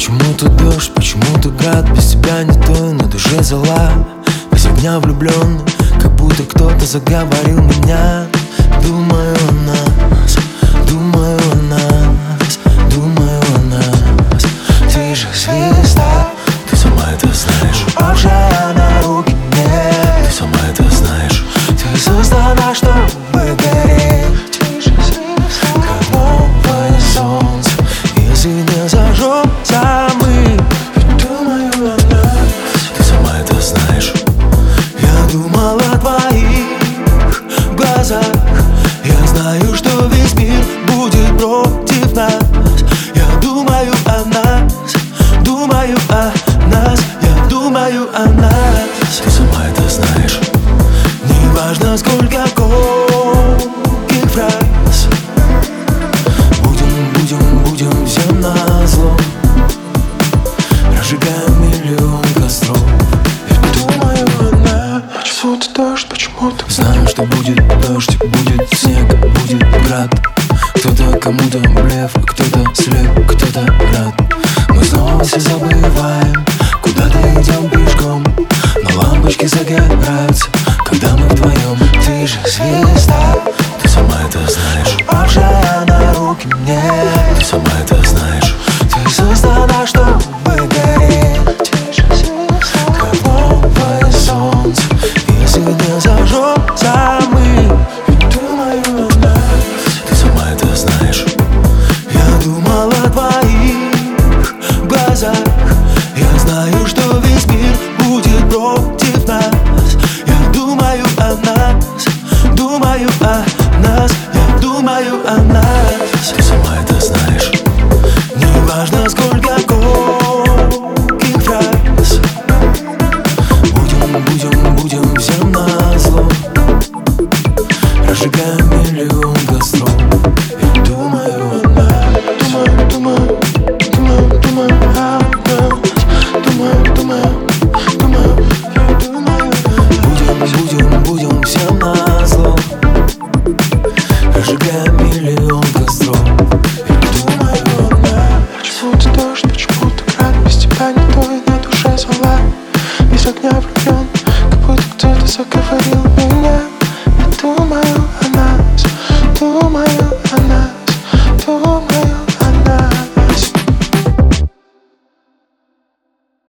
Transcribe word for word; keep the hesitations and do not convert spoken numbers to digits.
Почему тут дождь, почему тут град? Без тебя не то, на душе зала. Без огня влюблен, как будто кто-то заговорил меня. Думаю о нас, думаю о нас, думаю о нас. Ты же звезда, ты сама это знаешь. Упавшая на руки мне, ты сама это знаешь. Ты создана, чтобы гореть. Ты же звезда, как новое солнце. Если не зажжемся мы, думаю о нас. Ты сама это знаешь. Я думал о твоих глазах. Я знаю, что весь мир будет против нас. Я думаю о нас, думаю о нас. Я думаю о нас. Ты сама это знаешь. Неважно, сколько колких фраз. Будем, будем, будем всем назло. Разжигаем миллион костров. Я думаю о нас. Почему ты дождь, почему ты? Знаю, что будет дождь, будет снег, будет град. Кто-то кому-то блеф, кто-то слеп, кто-то рад. Мы снова все забываем, куда-то идем пешком. Но лампочки загораются, когда мы вдвоем. Ты же звезда, ты сама это знаешь. Упавшая на руки мне, ты сама это знаешь.